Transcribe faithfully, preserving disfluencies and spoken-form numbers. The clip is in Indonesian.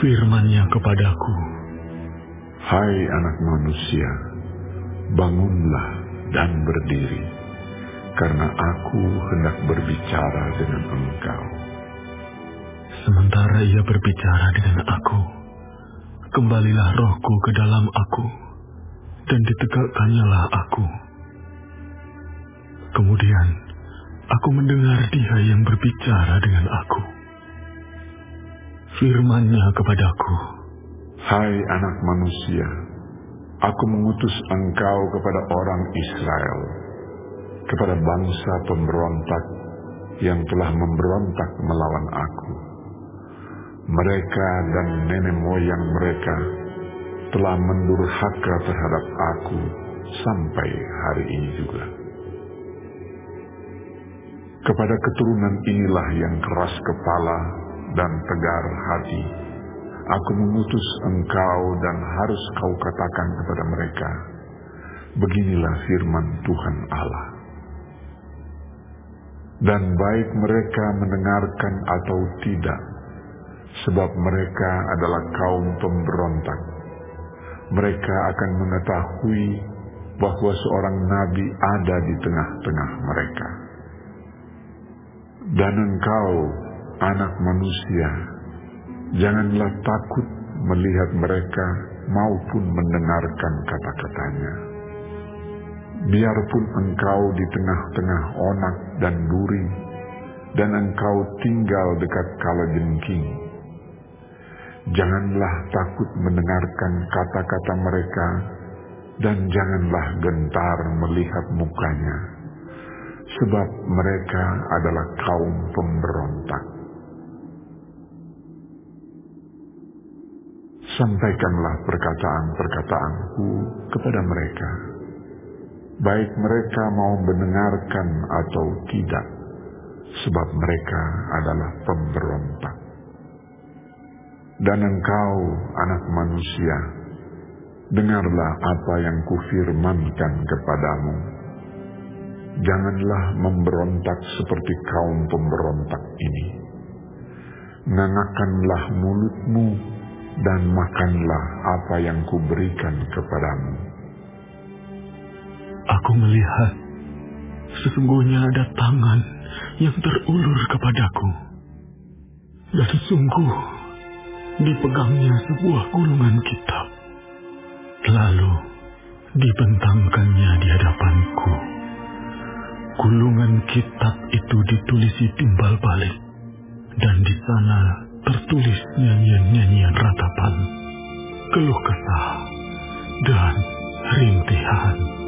Firman-Nya kepadaku, Hai anak manusia, bangunlah dan berdiri, karena aku hendak berbicara dengan engkau. Sementara Ia berbicara dengan aku, kembalilah rohku ke dalam aku, dan ditegakkannya aku. Kemudian aku mendengar Dia yang berbicara dengan aku. Firman-Nya kepadaku, Hai anak manusia, aku mengutus engkau kepada orang Israel, kepada bangsa pemberontak yang telah memberontak melawan aku. Mereka dan nenek moyang mereka telah mendurhaka terhadap aku sampai hari ini juga. Kepada keturunan inilah yang keras kepala dan tegar hati, aku mengutus engkau dan harus kau katakan kepada mereka, beginilah firman Tuhan Allah. Dan baik mereka mendengarkan atau tidak, sebab mereka adalah kaum pemberontak, mereka akan mengetahui bahwa seorang nabi ada di tengah-tengah mereka. Dan engkau, anak manusia, janganlah takut melihat mereka maupun mendengarkan kata-katanya. Biarpun engkau di tengah-tengah onak dan duri, dan engkau tinggal dekat kalajengking, janganlah takut mendengarkan kata-kata mereka, dan janganlah gentar melihat mukanya, sebab mereka adalah kaum pemberontak. Sampaikanlah perkataan-perkataanku kepada mereka, baik mereka mau mendengarkan atau tidak, sebab mereka adalah pemberontak. Dan engkau, anak manusia, dengarlah apa yang kufirmankan kepadamu. Janganlah memberontak seperti kaum pemberontak ini. Ngangakkanlah mulutmu dan makanlah apa yang kuberikan kepadamu. aku melihat sesungguhnya ada tangan yang terulur kepadaku, dan sungguh dipegangnya sebuah gulungan kitab, lalu dibentangkannya di hadapanku. Gulungan kitab itu ditulisi timbal balik, dan di sana tertulis nyanyian-nyanyian ratapan, keluh kesah, dan rintihan.